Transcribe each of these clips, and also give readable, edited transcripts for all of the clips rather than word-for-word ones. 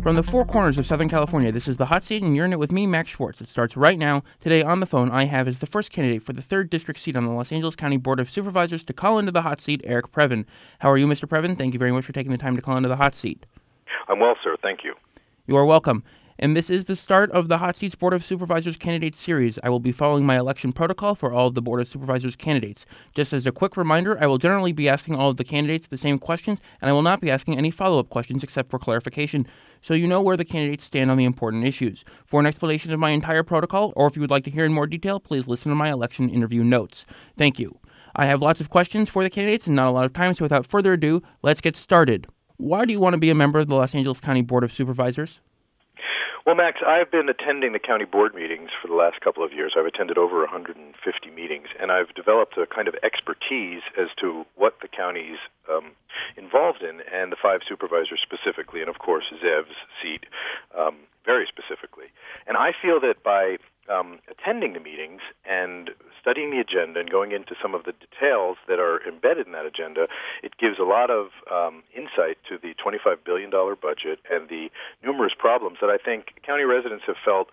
From the four corners of Southern California, this is The Hot Seat, and you're in it with me, Max Schwartz. It starts right now. Today on the phone, I have as the first candidate for the 3rd District seat on the Los Angeles County Board of Supervisors to call into the hot seat, Eric Previn. How are you, Mr. Previn? Thank you very much for taking the time to call into the hot seat. I'm well, sir. Thank you. You are welcome. And this is the start of the Hot Seats Board of Supervisors candidate series. I will be following my election protocol for all of the Board of Supervisors candidates. Just as a quick reminder, I will generally be asking all of the candidates the same questions, and I will not be asking any follow-up questions except for clarification, so you know where the candidates stand on the important issues. For an explanation of my entire protocol, or if you would like to hear in more detail, please listen to my election interview notes. Thank you. I have lots of questions for the candidates and not a lot of time, so without further ado, let's get started. Why do you want to be a member of the Los Angeles County Board of Supervisors? Well, Max, I've been attending the county board meetings for the last couple of years. I've attended over 150 meetings, and I've developed a kind of expertise as to what the county's involved in, and the 5 supervisors specifically, and of course Zev's seat very specifically. And I feel that by attending the meetings and studying the agenda and going into some of the details that are embedded in that agenda, it gives a lot of insight to the $25 billion budget and the numerous problems that I think county residents have felt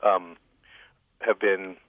have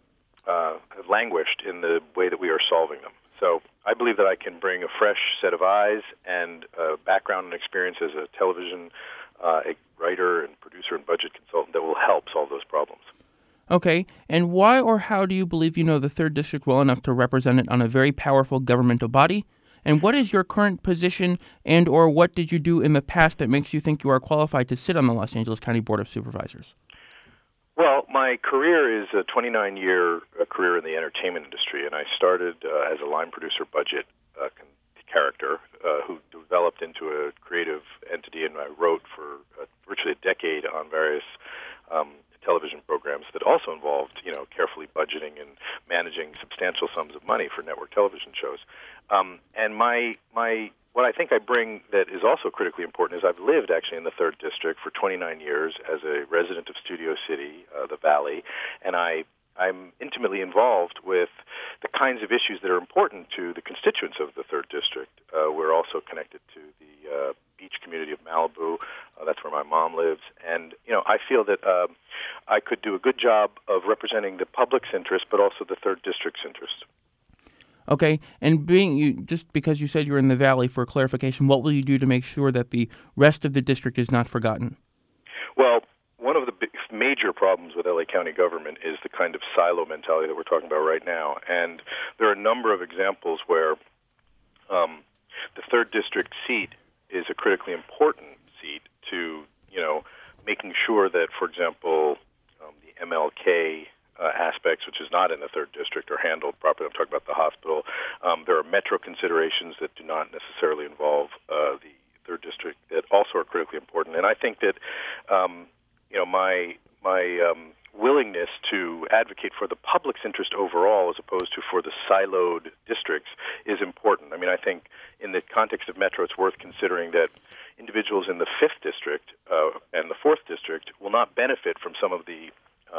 languished in the way that we are solving them. So I believe that I can bring a fresh set of eyes and background and experience as a television writer and producer and budget consultant that will help solve those problems. Okay, and why or how do you believe you know the 3rd District well enough to represent it on a very powerful governmental body? And what is your current position and or what did you do in the past that makes you think you are qualified to sit on the Los Angeles County Board of Supervisors? Well, my career is a 29-year career in the entertainment industry, and I started as a line producer budget character who developed into a creative entity, and I wrote for virtually a decade on various television programs that also involved, carefully budgeting and managing substantial sums of money for network television shows. And what I think I bring that is also critically important is I've lived actually in the 3rd District for 29 years as a resident of Studio City, the Valley, and I'm intimately involved with the kinds of issues that are important to the constituents of the 3rd District. We're also connected to the beach community of Malibu. That's where my mom lives. And, I feel that I could do a good job of representing the public's interest, but also the 3rd District's interest. Okay, and just because you said you're in the Valley, for clarification, what will you do to make sure that the rest of the district is not forgotten? Well, one of the major problems with LA County government is the kind of silo mentality that we're talking about right now. And there are a number of examples where the 3rd District seat is a critically important seat to, making sure that, for example, the MLK aspects, which is not in the 3rd District, are handled properly. I'm talking about the hospital. There are metro considerations that do not necessarily involve the 3rd District that also are critically important. And I think that my willingness to advocate for the public's interest overall as opposed to for the siloed districts is important. I mean, I think in the context of Metro, it's worth considering that individuals in the 5th District and the 4th District will not benefit from some of the,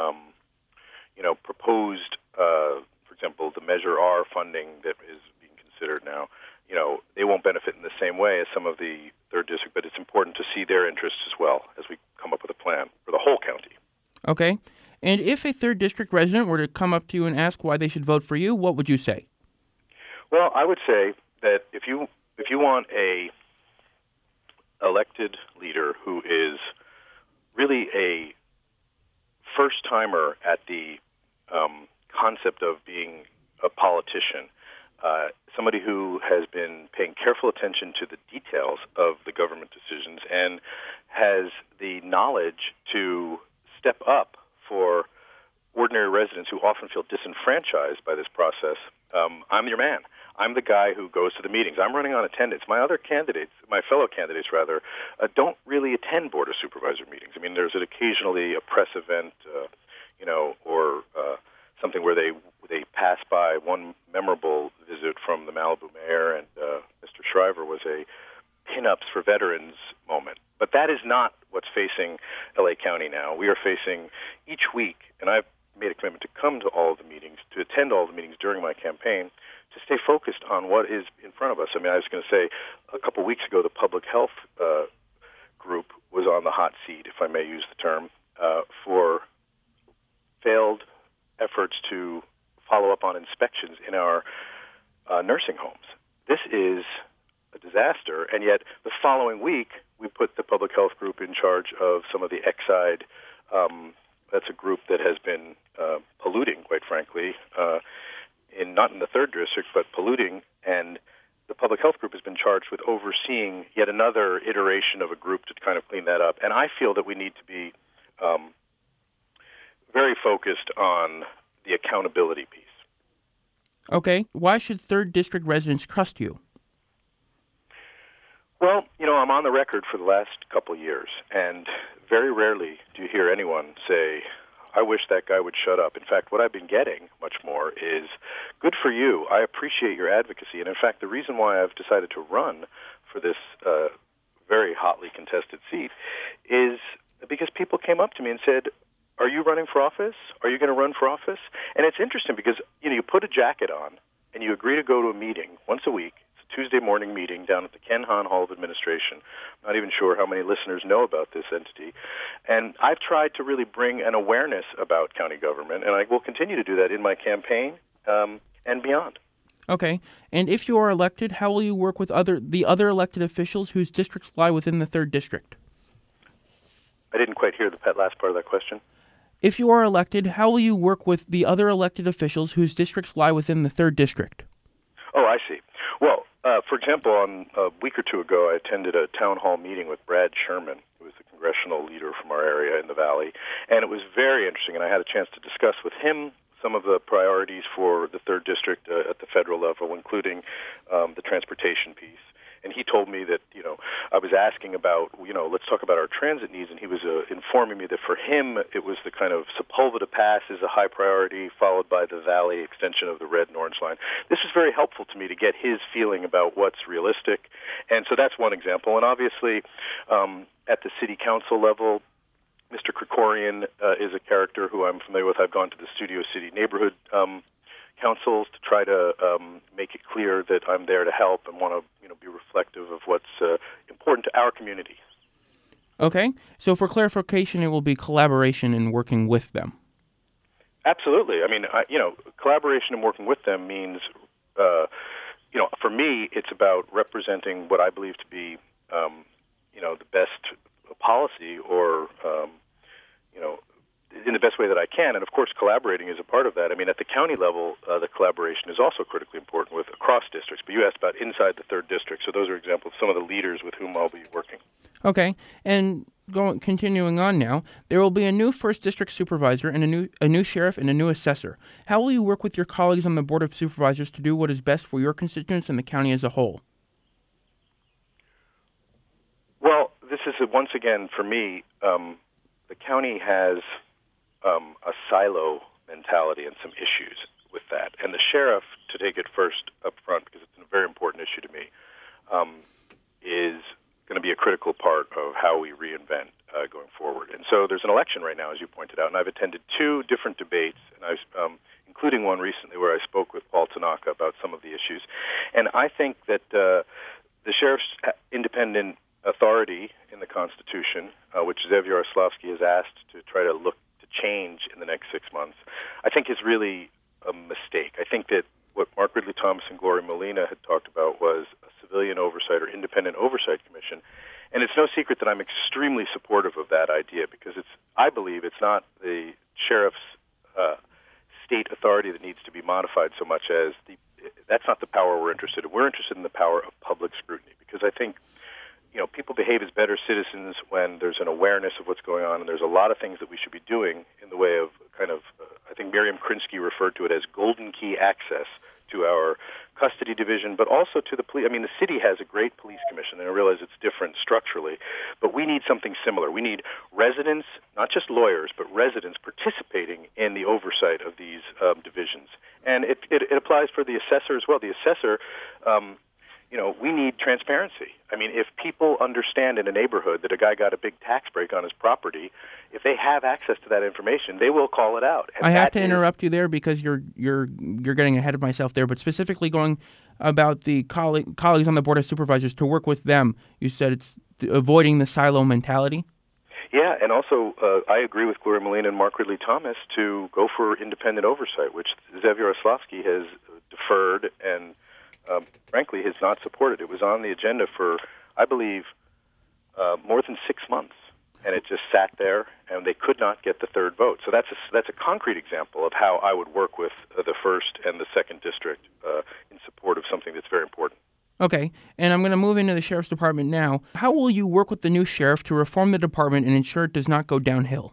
proposed, for example, the Measure R funding that is being considered now. They won't benefit in the same way as some of the 3rd District, but it's important to see their interests as well as we come up with a plan for the whole county. Okay. And if a 3rd District resident were to come up to you and ask why they should vote for you, what would you say? Well, I would say that if you want a elected leader who is really a first-timer at the concept of being a politician, somebody who has been paying careful attention to the details of the government decisions and has the knowledge to step up for ordinary residents who often feel disenfranchised by this process, I'm your man. I'm the guy who goes to the meetings. I'm running on attendance. My fellow candidates, don't really attend Board of Supervisor meetings. I mean, there's occasionally a press event, or something where they pass by. One memorable visit from the Malibu mayor and Mr. Shriver was a Pinups for Veterans moment. But that is not what's facing LA County now. We are facing each week, and I've made a commitment to come to all of the meetings, to attend all the meetings during my campaign, to stay focused on what is in front of us. I mean, I was going to say, a couple weeks ago, the public health group was was on the hot seat, if I may use the term, for failed efforts to follow up on inspections in our nursing homes. This is a disaster, and yet the following week we put the public health group in charge of some of the Exide. That's a group that has been polluting, quite frankly, not in the 3rd district, but polluting, and the public health group has been charged with overseeing yet another iteration of a group to kind of clean that up. And I feel that we need to be very focused on the accountability piece. Okay. Why should 3rd District residents trust you? Well, I'm on the record for the last couple of years, and very rarely do you hear anyone say, I wish that guy would shut up. In fact, what I've been getting much more is, good for you. I appreciate your advocacy. And in fact, the reason why I've decided to run for this very hotly contested seat is because people came up to me and said, are you running for office? Are you going to run for office? And it's interesting because, you put a jacket on and you agree to go to a meeting once a week. Tuesday morning meeting down at the Ken Hahn Hall of Administration. I'm not even sure how many listeners know about this entity. And I've tried to really bring an awareness about county government, and I will continue to do that in my campaign and beyond. Okay. And if you are elected, how will you work with the other elected officials whose districts lie within the 3rd District? I didn't quite hear the last part of that question. If you are elected, how will you work with the other elected officials whose districts lie within the 3rd District? Oh, I see. Well, for example, a week or two ago, I attended a town hall meeting with Brad Sherman, who is the congressional leader from our area in the Valley, and it was very interesting, and I had a chance to discuss with him some of the priorities for the 3rd District at the federal level, including the transportation piece. And he told me that, I was asking about, let's talk about our transit needs, and he was informing me that for him it was the kind of Sepulveda Pass is a high priority, followed by the Valley extension of the Red and Orange Line. This was very helpful to me to get his feeling about what's realistic, and so that's one example. And obviously, at the city council level, Mr. Krikorian is a character who I'm familiar with. I've gone to the Studio City neighborhood councils to try to make it clear that I'm there to help and want to be reflective of what's important to our community. Okay. So for clarification, it will be collaboration and working with them. Absolutely. I mean, collaboration and working with them means, for me, it's about representing what I believe to be, the best policy or, in the best way that I can. And, of course, collaborating is a part of that. I mean, at the county level, the collaboration is also critically important with across districts. But you asked about inside the 3rd District, so those are examples of some of the leaders with whom I'll be working. Okay. And continuing on now, there will be a new 1st District supervisor and a new sheriff and a new assessor. How will you work with your colleagues on the Board of Supervisors to do what is best for your constituents and the county as a whole? Well, this is, once again, for me, the county has a silo mentality and some issues with that. And the sheriff, to take it first up front, because it's a very important issue to me, is going to be a critical part of how we reinvent going forward. And so there's an election right now, as you pointed out, and I've attended 2 different debates, and including one recently where I spoke with Paul Tanaka about some of the issues. And I think that the sheriff's independent authority in the Constitution, which Zev Yaroslavsky has asked to try to look to change in the next 6 months, I think is really a mistake. I think that what Mark Ridley Thomas and Gloria Molina had talked about was a civilian oversight or independent oversight commission. And it's no secret that I'm extremely supportive of that idea because I believe it's not the sheriff's state authority that needs to be modified so much as that's not the power we're interested in. We're interested in the power of public scrutiny because I think people behave as better citizens when there's an awareness of what's going on, and there's a lot of things that we should be doing in the way of I think Miriam Krinsky referred to it as golden key access to our custody division, but also to the police. I mean, the city has a great police commission, and I realize it's different structurally, but we need something similar. We need residents, not just lawyers, but residents participating in the oversight of these divisions. And it applies for the assessor as well. The assessor, we need transparency. I mean, if people understand in a neighborhood that a guy got a big tax break on his property, if they have access to that information, they will call it out. And I have to interrupt you there because you're getting ahead of myself there. But specifically going about the colleagues on the Board of Supervisors to work with them, you said avoiding the silo mentality? Yeah, and also I agree with Gloria Molina and Mark Ridley Thomas to go for independent oversight, which Xavier Oslavsky has deferred and, frankly, has not supported. It was on the agenda for, I believe, more than 6 months, and it just sat there, and they could not get the third vote. So that's a concrete example of how I would work with the first and the second district in support of something that's very important. Okay, and I'm going to move into the sheriff's department now. How will you work with the new sheriff to reform the department and ensure it does not go downhill?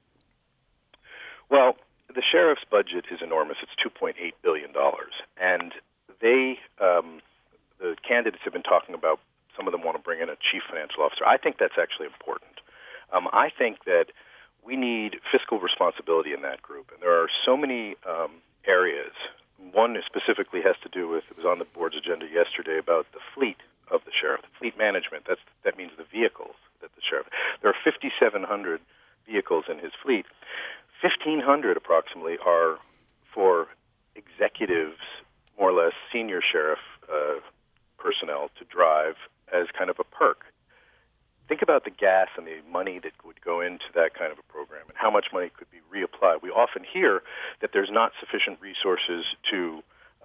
Well, the sheriff's budget is enormous. It's $2.8 billion. And the candidates have been talking about, some of them want to bring in a chief financial officer. I think that's actually important. I think that we need fiscal responsibility in that group. And there are so many areas. One specifically has to do with, it was on the board's agenda yesterday, about the fleet of the sheriff, the fleet management. That means the vehicles that the sheriff. There are 5,700 vehicles in his fleet. 1,500 approximately are for executives, more or less senior sheriff personnel to drive as kind of a perk. Think about the gas and the money that would go into that kind of a program and how much money could be reapplied. We often hear that there's not sufficient resources to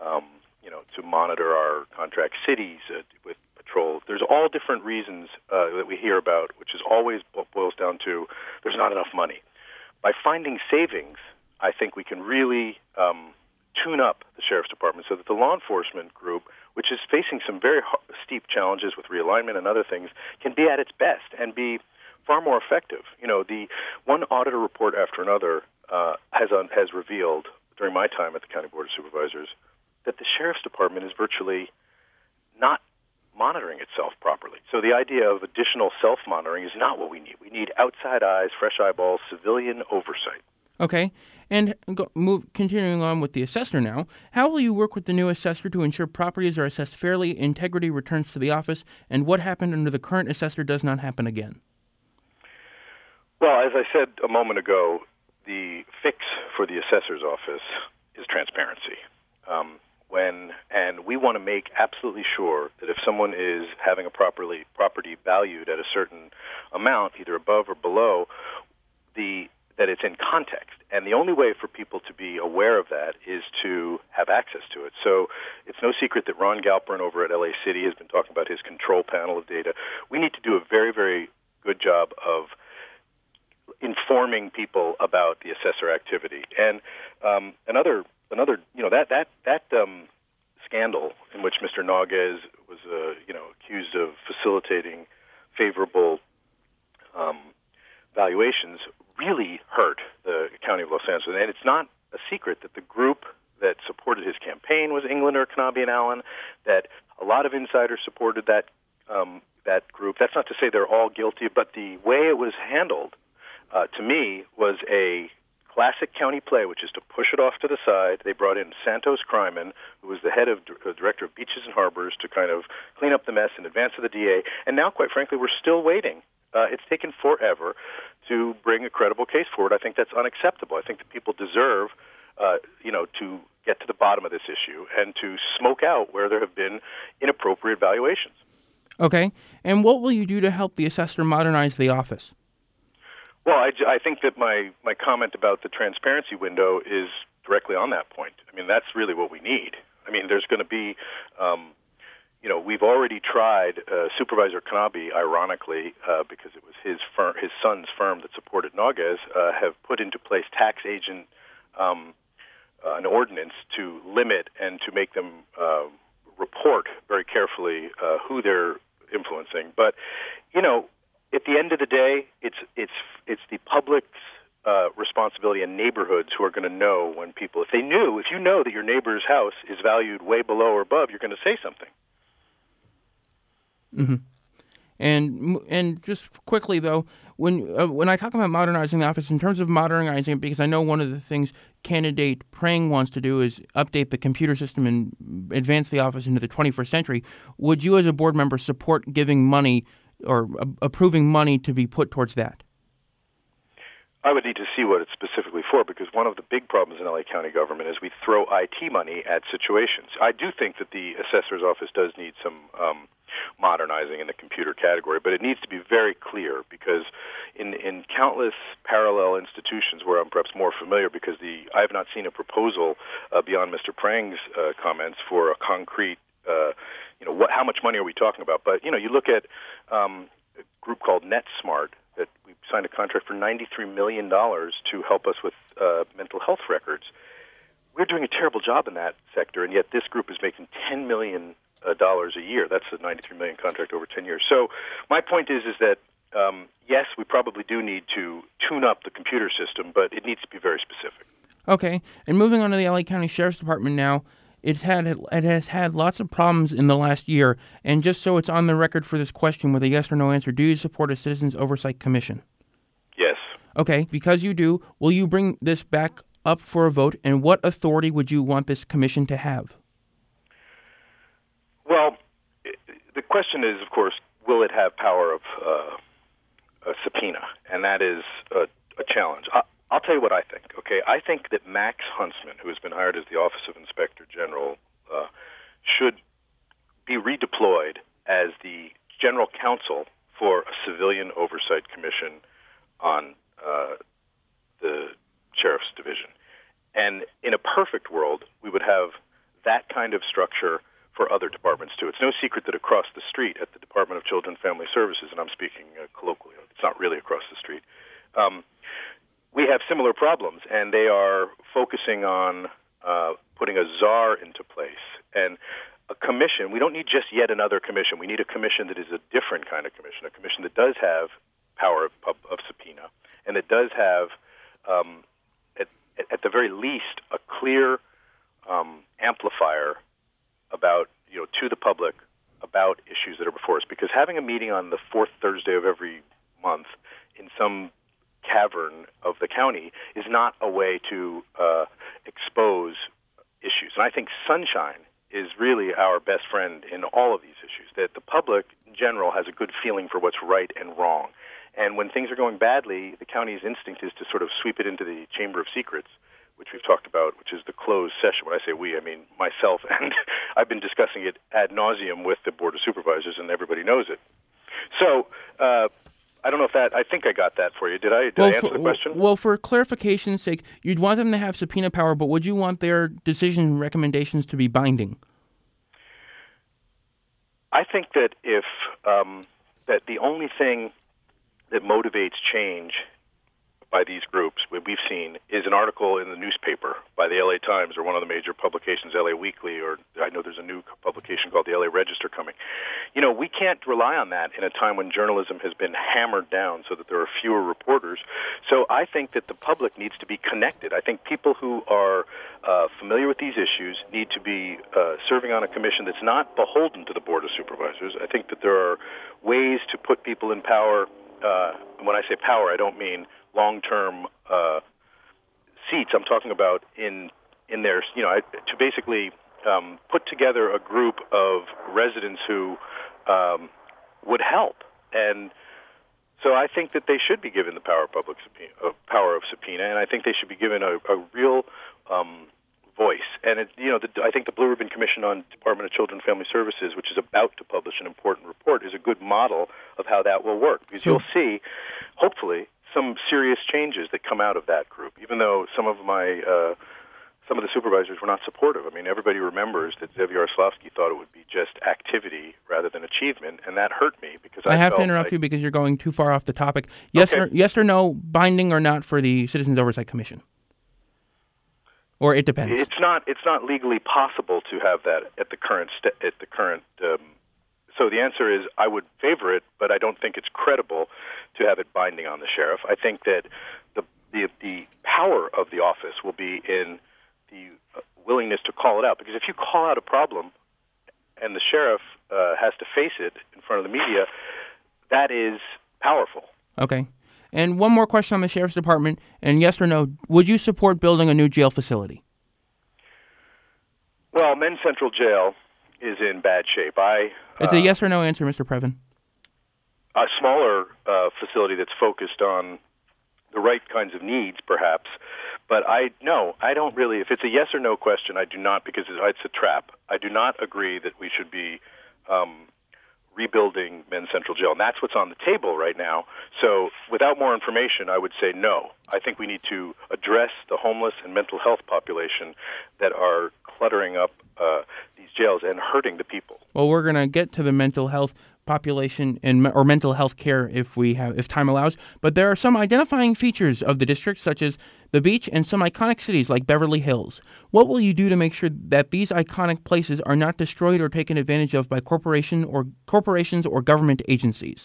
monitor our contract cities with patrol. There's all different reasons that we hear about, which is always boils down to there's not enough money. By finding savings, I think we can really tune up the sheriff's department so that the law enforcement group, which is facing some very steep challenges with realignment and other things, can be at its best and be far more effective. The one auditor report after another has revealed during my time at the County Board of Supervisors that the sheriff's department is virtually not monitoring itself properly. So the idea of additional self-monitoring is not what we need. We need outside eyes, fresh eyeballs, civilian oversight. Okay, and continuing on with the assessor now, how will you work with the new assessor to ensure properties are assessed fairly, integrity returns to the office, and what happened under the current assessor does not happen again? Well, as I said a moment ago, the fix for the assessor's office is transparency. And we want to make absolutely sure that if someone is having a property valued at a certain amount, either above or below, that it's in context. And the only way for people to be aware of that is to have access to it. So it's no secret that Ron Galperin over at LA City has been talking about his control panel of data. We need to do a very, very good job of informing people about the assessor activity. And another that scandal in which Mr. Noguez was accused of facilitating favorable valuations really hurt the County of Los Angeles. And it's not a secret that the group that supported his campaign was Englander, Knabe, and Allen, that a lot of insiders supported that group. That's not to say they're all guilty, but the way it was handled, to me, was a classic county play, which is to push it off to the side. They brought in Santos Kryman, who was the head of director of beaches and harbors, to kind of clean up the mess in advance of the DA. And now, quite frankly, we're still waiting. It's taken forever to bring a credible case forward. I think that's unacceptable. I think that people deserve, to get to the bottom of this issue and to smoke out where there have been inappropriate valuations. Okay. And what will you do to help the assessor modernize the office? Well, I think that my comment about the transparency window is directly on that point. I mean, that's really what we need. I mean, there's going to be, we've already tried Supervisor Knabe, ironically, because it was his son's firm that supported Noguez, have put into place tax agent an ordinance to limit and to make them report very carefully who they're influencing. But, at the end of the day, it's the public's responsibility and neighborhoods who are going to know when people, if you know that your neighbor's house is valued way below or above, you're going to say something. Mm-hmm. And just quickly though, when I talk about modernizing the office, in terms of modernizing it, because I know one of the things candidate Prang wants to do is update the computer system and advance the office into the 21st century, would you as a board member support giving money or approving money to be put towards that? I would need to see what it's specifically for, because one of the big problems in LA County government is we throw IT money at situations. I do think that the assessor's office does need some modernizing in the computer category, but it needs to be very clear because in countless parallel institutions where I'm perhaps more familiar, because I have not seen a proposal beyond Mr. Prang's comments for a concrete, how much money are we talking about? But you look at a group called NetSmart that we signed a contract for $93 million to help us with mental health records. We're doing a terrible job in that sector, and yet this group is making $10 million a year. That's a $93 million contract over 10 years. So my point is that yes, we probably do need to tune up the computer system, but it needs to be very specific. Okay, and moving on to the LA County Sheriff's Department now, it has had lots of problems in the last year, and just so it's on the record for this question with a yes or no answer, do you support a Citizens Oversight Commission? Yes. Okay, because you do, will you bring this back up for a vote, and what authority would you want this commission to have? Well, the question is, of course, will it have power of a subpoena? And that is a challenge. I'll tell you what I think, okay? I think that Max Huntsman, who has been hired as the Office of Inspector General, should be redeployed as the general counsel for a civilian oversight commission on the Sheriff's Division. And in a perfect world, we would have that kind of structure for other departments, too. It's no secret that across the street at the Department of Children and Family Services, and I'm speaking colloquially, it's not really across the street, we have similar problems, and they are focusing on putting a czar into place. And a commission, we don't need just yet another commission. We need a commission that is a different kind of commission, a commission that does have power of subpoena, and that does have, at the very least, a clear amplifier about, to the public about issues that are before us. Because having a meeting on the fourth Thursday of every month in some cavern of the county is not a way to expose issues. And I think sunshine is really our best friend in all of these issues, that the public in general has a good feeling for what's right and wrong. And when things are going badly, the county's instinct is to sort of sweep it into the Chamber of Secrets, which we've talked about, which is the closed session. When I say we, I mean myself, and I've been discussing it ad nauseum with the Board of Supervisors, and everybody knows it. So I don't know if I think I got that for you. Did I answer the question? Well, for clarification's sake, you'd want them to have subpoena power, but would you want their decision recommendations to be binding? I think that if that the only thing that motivates change by these groups, what we've seen, is an article in the newspaper by the LA Times or one of the major publications, LA Weekly, or I know there's a new publication called the LA Register coming. We can't rely on that in a time when journalism has been hammered down so that there are fewer reporters. So I think that the public needs to be connected. I think people who are familiar with these issues need to be serving on a commission that's not beholden to the Board of Supervisors. I think that there are ways to put people in power. When I say power, I don't mean long-term seats. I'm talking about in their, to basically put together a group of residents who would help. And so I think that they should be given the power of subpoena, and I think they should be given a real voice. And I think the Blue Ribbon Commission on Department of Children and Family Services, which is about to publish an important report, is a good model of how that will work. Because you'll see, hopefully, some serious changes that come out of that group, even though some of the supervisors were not supportive. I mean, everybody remembers that Zev Yaroslavsky thought it would be just activity rather than achievement, and that hurt me because I have to interrupt you because you're going too far off the topic. Yes, okay. Yes or no, binding or not for the Citizens Oversight Commission? Or it depends. It's not legally possible to have that at the current So the answer is I would favor it, but I don't think it's credible to have it binding on the sheriff. I think that the power of the office will be in the willingness to call it out. Because if you call out a problem and the sheriff has to face it in front of the media, that is powerful. Okay. And one more question on the Sheriff's Department, and yes or no, would you support building a new jail facility? Well, Men's Central Jail is in bad shape. It's a yes or no answer, Mr. Previn. A smaller facility that's focused on the right kinds of needs, perhaps. But I don't really. If it's a yes or no question, I do not, because it's a trap. I do not agree that we should be rebuilding Men's Central Jail. And that's what's on the table right now. So without more information, I would say no. I think we need to address the homeless and mental health population that are cluttering up these jails and hurting the people. Well, we're going to get to the mental health population or mental health care if time allows. But there are some identifying features of the district, such as the beach and some iconic cities like Beverly Hills. What will you do to make sure that these iconic places are not destroyed or taken advantage of by corporations or government agencies?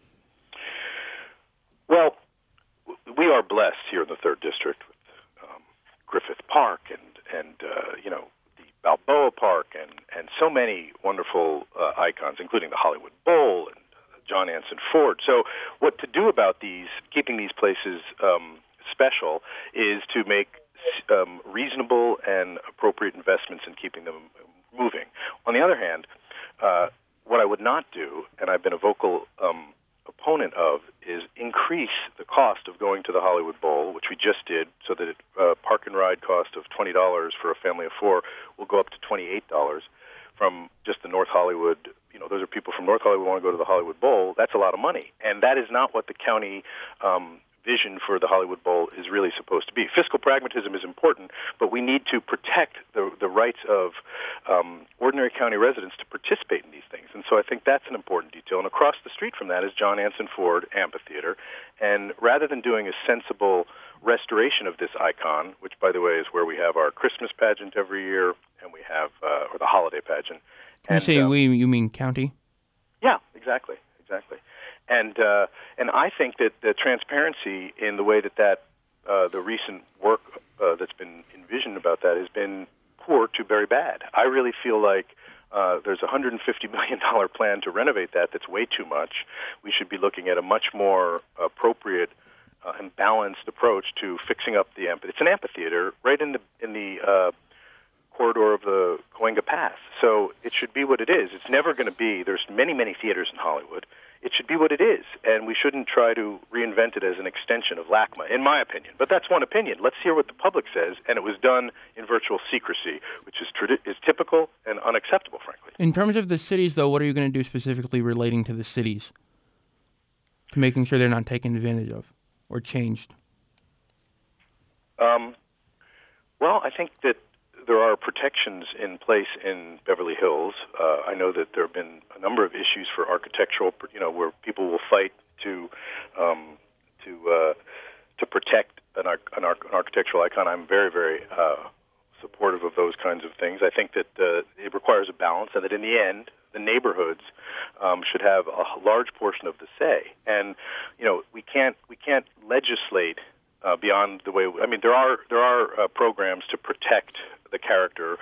Well, we are blessed here in the 3rd District with Griffith Park and the Balboa Park and so many wonderful icons, including the Hollywood Bowl and John Anson Ford. So what to do about keeping these places special, is to make reasonable and appropriate investments in keeping them moving. On the other hand, what I would not do, and I've been a vocal opponent of, is increase the cost of going to the Hollywood Bowl, which we just did, so that park and ride cost of $20 for a family of 4 will go up to $28 from just the North Hollywood. Those are people from North Hollywood who want to go to the Hollywood Bowl. That's a lot of money, and that is not what the county vision for the Hollywood Bowl is really supposed to be. Fiscal pragmatism is important, but we need to protect the rights of ordinary county residents to participate in these things. And so I think that's an important detail. And across the street from that is John Anson Ford Amphitheater. And rather than doing a sensible restoration of this icon, which, by the way, is where we have our Christmas pageant every year, and we have, or the holiday pageant. When you say we, you mean county? Yeah, exactly. And I think that the transparency in the way that the recent work that's been envisioned about that has been poor to very bad. I really feel like there's a $150 million plan to renovate that's way too much. We should be looking at a much more appropriate and balanced approach to fixing up the amphitheater. It's an amphitheater right in the corridor of the Cahuenga Pass. So it should be what it is. It's never going to be. There's many, many theaters in Hollywood. It should be what it is, and we shouldn't try to reinvent it as an extension of LACMA, in my opinion. But that's one opinion. Let's hear what the public says, and it was done in virtual secrecy, which is typical and unacceptable, frankly. In terms of the cities, though, what are you going to do specifically relating to the cities to making sure they're not taken advantage of or changed? Well, I think that there are protections in place in Beverly Hills. I know that there have been a number of issues for architectural, where people will fight to protect an architectural icon. I'm very, very supportive of those kinds of things. I think that it requires a balance, and that in the end, the neighborhoods should have a large portion of the say. And we can't legislate beyond the way. I mean, there are programs to protect the character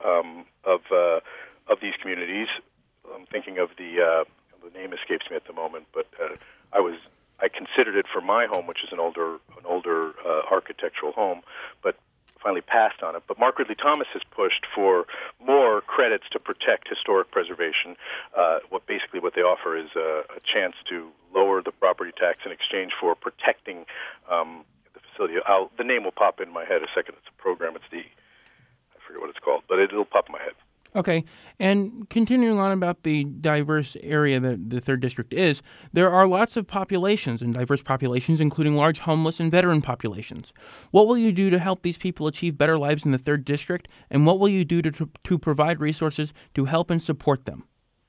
of these communities. I'm thinking of the name escapes me at the moment, but I considered it for my home, which is an older architectural home, but finally passed on it. But Mark Ridley Thomas has pushed for more credits to protect historic preservation. What they offer is a chance to lower the property tax in exchange for protecting the facility. The name will pop in my head a second. It's a program. I forget what it's called, but it'll pop in my head. Okay, and continuing on about the diverse area that the 3rd District is, there are lots of populations and diverse populations, including large homeless and veteran populations. What will you do to help these people achieve better lives in the 3rd District, and what will you do to provide resources to help and support them?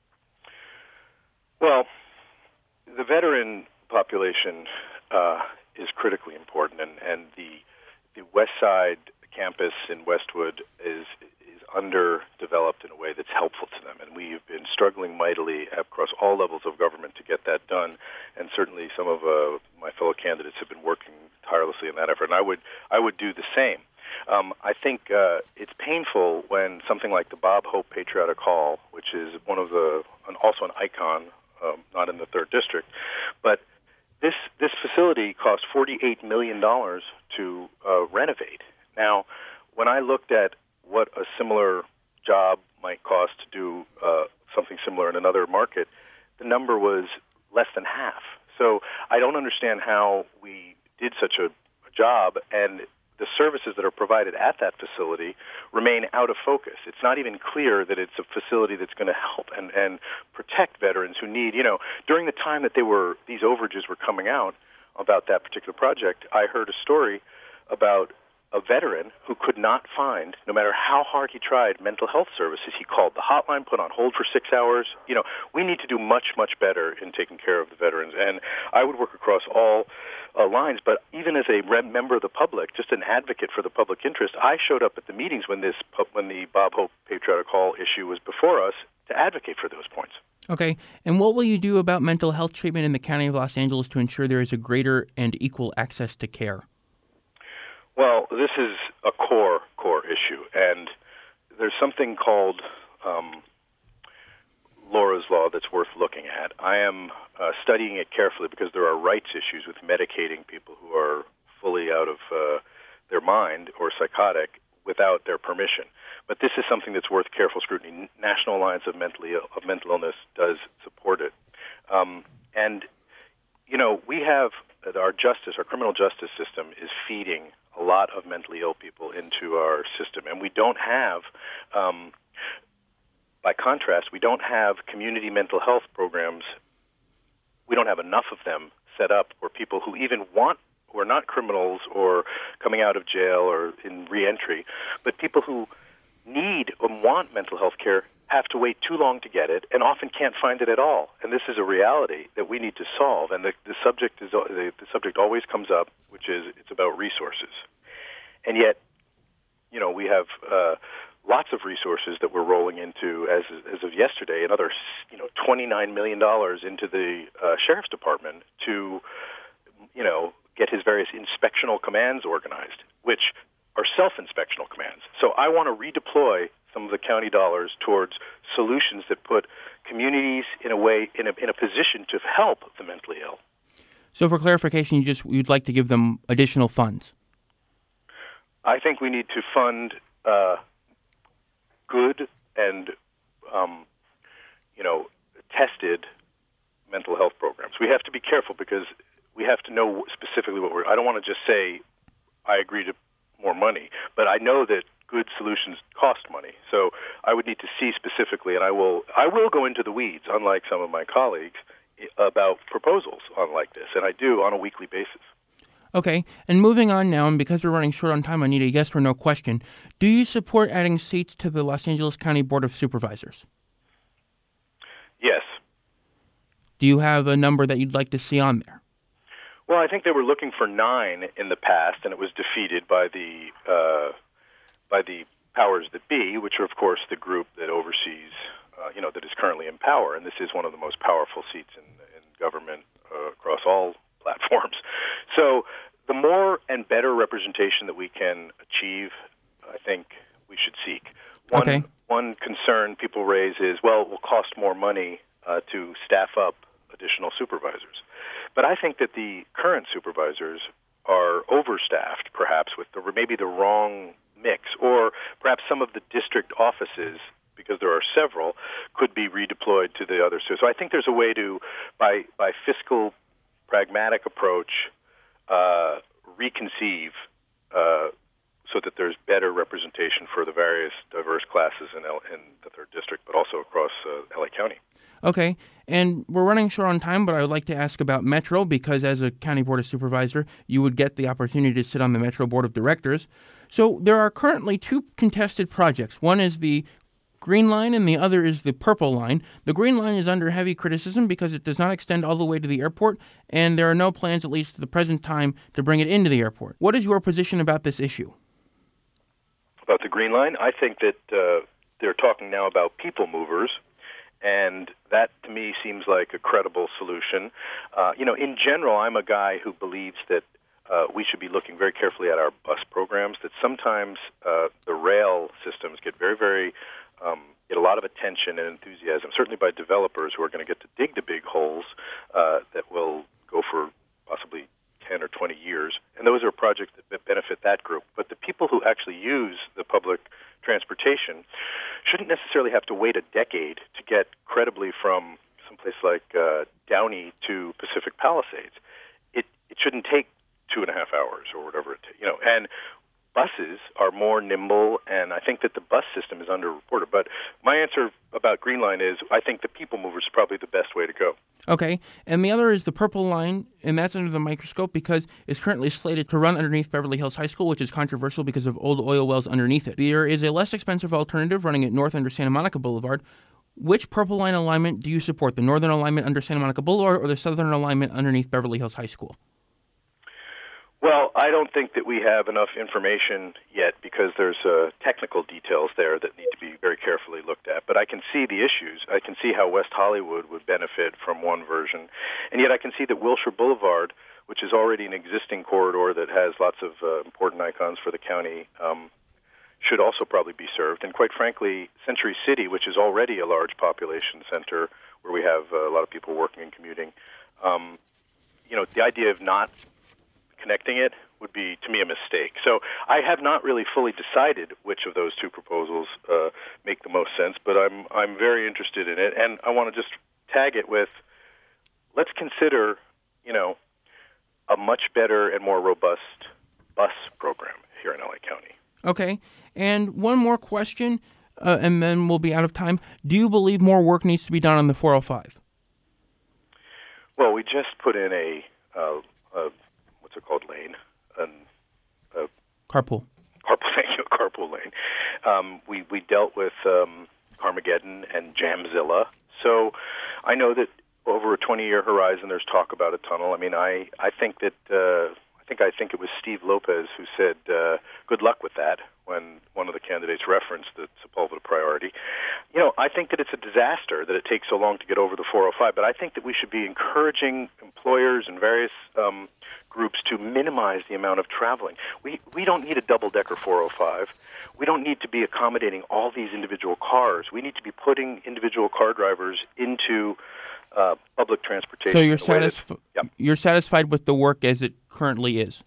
Well, the veteran population is critically important, and the West Side campus in Westwood is underdeveloped in a way that's helpful to them, and we've been struggling mightily across all levels of government to get that done, and certainly some of my fellow candidates have been working tirelessly in that effort, and I would do the same. I think it's painful when something like the Bob Hope Patriotic Hall, which is also an icon, not in the 3rd District, but this facility cost $48 million to renovate. Now, when I looked at what a similar job might cost to do something similar in another market, the number was less than half. So I don't understand how we did such a job and the services that are provided at that facility remain out of focus. It's not even clear that it's a facility that's going to help and protect veterans who need, during the time that these overages were coming out about that particular project, I heard a story about a veteran who could not find, no matter how hard he tried, mental health services. He called the hotline, put on hold for 6 hours. We need to do much, much better in taking care of the veterans. And I would work across all lines, but even as a member of the public, just an advocate for the public interest, I showed up at the meetings when the Bob Hope Patriotic Hall issue was before us to advocate for those points. Okay, and what will you do about mental health treatment in the County of Los Angeles to ensure there is a greater and equal access to care? Well, this is a core issue, and there's something called Laura's Law that's worth looking at. I am studying it carefully because there are rights issues with medicating people who are fully out of their mind or psychotic without their permission. But this is something that's worth careful scrutiny. National Alliance of Mental Illness does support it. We have our criminal justice system is feeding a lot of mentally ill people into our system. And we don't have, by contrast, we don't have community mental health programs. We don't have enough of them set up where people who are not criminals or coming out of jail or in reentry, but people who need and want mental health care have to wait too long to get it and often can't find it at all. And this is a reality that we need to solve. And the subject always comes up, which is it's about resources. And yet, we have lots of resources that we're rolling into as of yesterday, another $29 million into the Sheriff's Department to get his various inspectional commands organized, which are self-inspectional commands. So I want to redeploy some of the county dollars towards solutions that put communities in a position to help the mentally ill. So for clarification, you'd like to give them additional funds? I think we need to fund good and tested mental health programs. We have to be careful because we have to know specifically what I don't want to just say I agree to more money, but I know that good solutions cost money. So I would need to see specifically, and I will go into the weeds, unlike some of my colleagues, about proposals like this, and I do on a weekly basis. Okay, and moving on now, and because we're running short on time, I need a yes or no question. Do you support adding seats to the Los Angeles County Board of Supervisors? Yes. Do you have a number that you'd like to see on there? Well, I think they were looking for 9 in the past, and it was defeated by the powers that be, which are, of course, the group that oversees, that is currently in power. And this is one of the most powerful seats in government across all platforms. So the more and better representation that we can achieve, I think we should seek. One concern people raise is, well, it will cost more money to staff up additional supervisors. But I think that the current supervisors are overstaffed, perhaps, with maybe the wrong mix, or perhaps some of the district offices, because there are several, could be redeployed to the others. So I think there's a way to, by fiscal pragmatic approach, reconceive so that there's better representation for the various diverse classes in the 3rd District, but also across LA County. Okay, and we're running short on time, but I would like to ask about Metro, because as a County Board of Supervisor, you would get the opportunity to sit on the Metro Board of Directors. So there are currently 2 contested projects. One is the Green Line and the other is the Purple Line. The Green Line is under heavy criticism because it does not extend all the way to the airport, and there are no plans, at least to the present time, to bring it into the airport. What is your position about this issue? About the Green Line? I think that they're talking now about people movers, and that, to me, seems like a credible solution. In general, I'm a guy who believes that we should be looking very carefully at our bus programs, that sometimes the rail systems get get a lot of attention and enthusiasm, certainly by developers who are going to get to dig the big holes that will go for possibly 10 or 20 years. And those are projects that benefit that group. But the people who actually use the public transportation shouldn't necessarily have to wait a decade to get credibly from someplace like Downey to Pacific Palisades. It shouldn't take 2.5 hours or whatever it takes. And buses are more nimble, and I think that the bus system is underreported. But my answer about Green Line is I think the People Mover is probably the best way to go. Okay, and the other is the Purple Line, and that's under the microscope because it's currently slated to run underneath Beverly Hills High School, which is controversial because of old oil wells underneath it. There is a less expensive alternative running it north under Santa Monica Boulevard. Which Purple Line alignment do you support, the northern alignment under Santa Monica Boulevard or the southern alignment underneath Beverly Hills High School? Well, I don't think that we have enough information yet because there's technical details there that need to be very carefully looked at. But I can see the issues. I can see how West Hollywood would benefit from one version. And yet I can see that Wilshire Boulevard, which is already an existing corridor that has lots of important icons for the county, should also probably be served. And quite frankly, Century City, which is already a large population center where we have a lot of people working and commuting, the idea of not connecting it would be, to me, a mistake. So I have not really fully decided which of those two proposals make the most sense, but I'm very interested in it, and I want to just tag it with, let's consider, a much better and more robust bus program here in LA County. Okay, and one more question, and then we'll be out of time. Do you believe more work needs to be done on the 405? Well, we just put in a what's it called, lane? Carpool. Carpool lane. We dealt with Carmageddon and Jamzilla. So I know that over a 20-year horizon, there's talk about a tunnel. I mean, I think that I think it was Steve Lopez who said, "Good luck with that," when one of the candidates referenced the Sepulveda priority. I think that it's a disaster that it takes so long to get over the 405, but I think that we should be encouraging employers and various groups to minimize the amount of traveling. We don't need a double-decker 405. We don't need to be accommodating all these individual cars. We need to be putting individual car drivers into public transportation. So you're satisfied with the work as it currently is?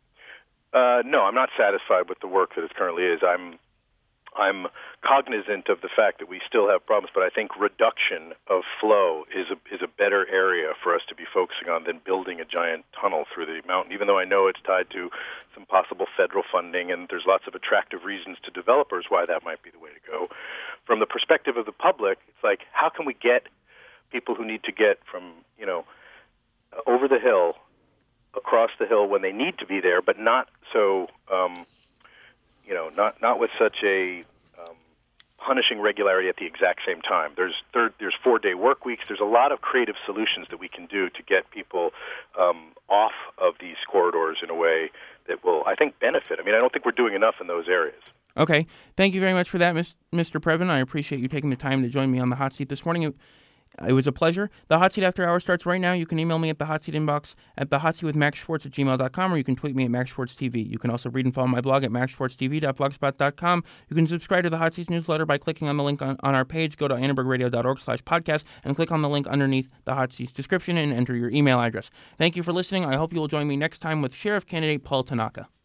No, I'm not satisfied with the work that it currently is. I'm cognizant of the fact that we still have problems, but I think reduction of flow is a better area for us to be focusing on than building a giant tunnel through the mountain, even though I know it's tied to some possible federal funding, and there's lots of attractive reasons to developers why that might be the way to go. From the perspective of the public, it's like, how can we get people who need to get from, over the hill, across the hill when they need to be there, but not so, not with such a punishing regularity at the exact same time. There's 4-day work weeks. There's a lot of creative solutions that we can do to get people off of these corridors in a way that will, I think, benefit. I mean, I don't think we're doing enough in those areas. Okay. Thank you very much for that, Mr. Previn. I appreciate you taking the time to join me on the hot seat this morning. It was a pleasure. The Hot Seat After Hours starts right now. You can email me at the Hot Seat inbox at thehotseatwithmaxschwartz@gmail.com, or you can tweet me at MaxSchwartzTV. You can also read and follow my blog at maxschwartztv.blogspot.com. You can subscribe to the Hot Seats newsletter by clicking on the link on our page. Go to annenbergradio.org/podcast and click on the link underneath the Hot Seats description and enter your email address. Thank you for listening. I hope you will join me next time with Sheriff Candidate Paul Tanaka.